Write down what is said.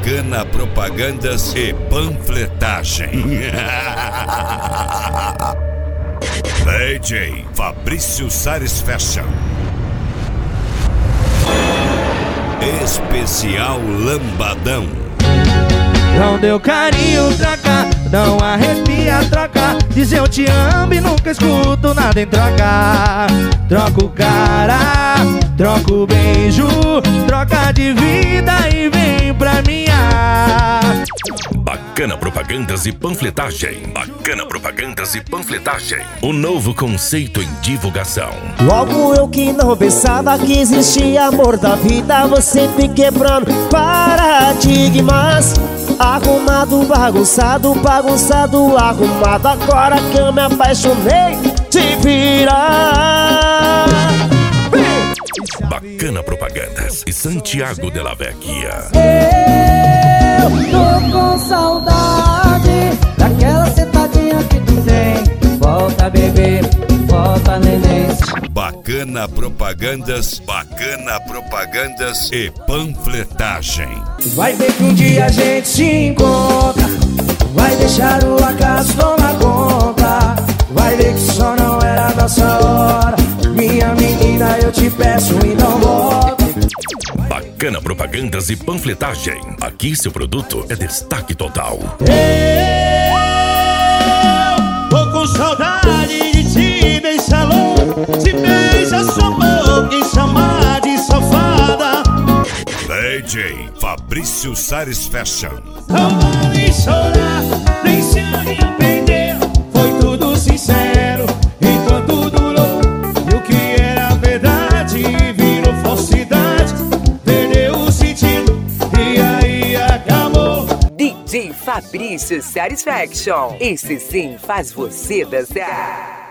Bacana Propagandas e Panfletagem. DJ Fabrício Sares Fashion. Especial Lambadão. Não deu carinho, troca. Não arrepia, troca. Diz eu te amo e nunca escuto nada em troca. Troca o cara, troca o beijo, troca de vida e vem pra minha. Bacana Propagandas e Panfletagem. Bacana Propagandas e Panfletagem. O novo conceito em divulgação. Logo eu que não pensava que existia amor da vida, você me quebrando paradigmas. Arrumado, bagunçado, bagunçado, arrumado. Agora que eu me apaixonei, te virar. Bacana Propagandas e Santiago de la Vecchia. Eu tô com saudade daquela sentadinha que tu tem. Volta bebê, volta neném. Bacana Propagandas, Bacana Propagandas e Panfletagem. Vai ver que um dia a gente se encontra. Vai deixar o acaso tomar conta. Vai ver que só não era a nossa hora. Minha menina, eu te peço e não volta. Bacana Propagandas e Panfletagem. Aqui seu produto é destaque total. Eu tô com saudade de te beijar louco. Te beija sua boca e chamar de safada. DJ Fabrício Sares Fashion. Não vale chorar, nem se arrepender. Foi tudo sincero, enquanto durou. E o que era verdade virou falsidade. Perdeu o sentido e aí acabou. DJ Fabrício Satisfaction. Esse sim faz você dançar.